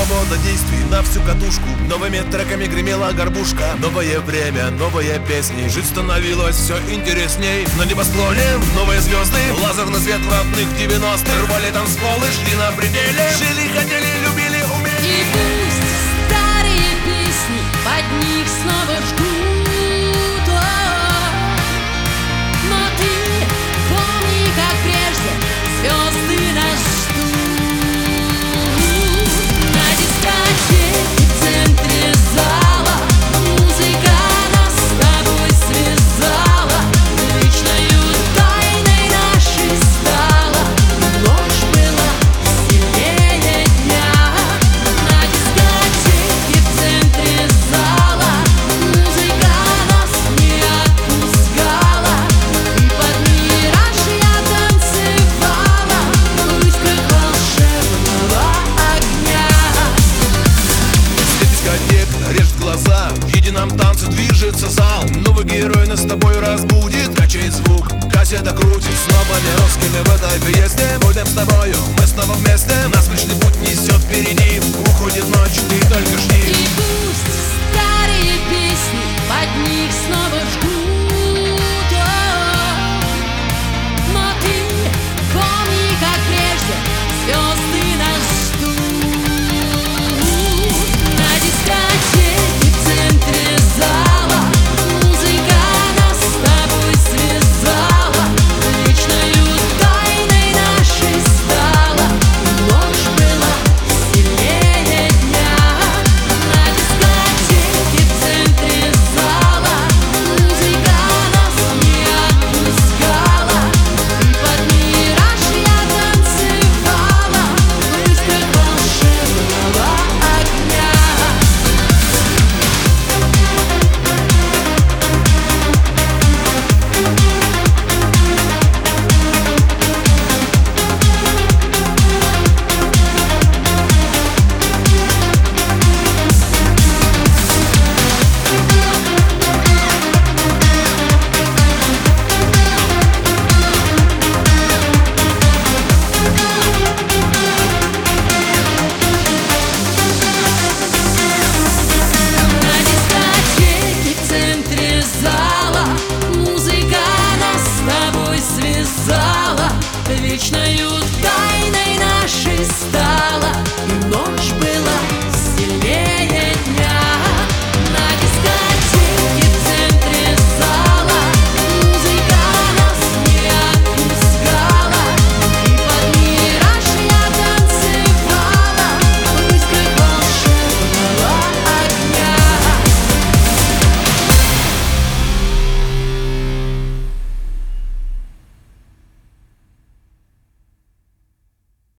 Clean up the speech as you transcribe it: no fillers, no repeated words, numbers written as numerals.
Свобода действий на всю катушку. Новыми треками гремела горбушка. Новое время, новые песни. Жить становилось все интересней. На небосклоне новые звезды. Лазерный свет в родных 90-х. Рвали танцполы, шли на пределе. Жили, хотели, любили, умели. И пусть старые песни под них снова жгут, но ты помни, как прежде звезды нас ждут. На дискотеке в центре зала музыка нас с тобой связала, вечною тайной нашей стала. Ночь была сильнее дня. На дискотеке в центре зала музыка нас не отпускала, и под мираж я танцевала в искрах волшебного огня. Свет дискотек режет глаза. В едином танце движется зал. Новый герой нас с тобой разбудит. Качает звук, кассета крутит. Снова не русскими в этой песне. Будем с тобою, мы снова вместе. Нас пришли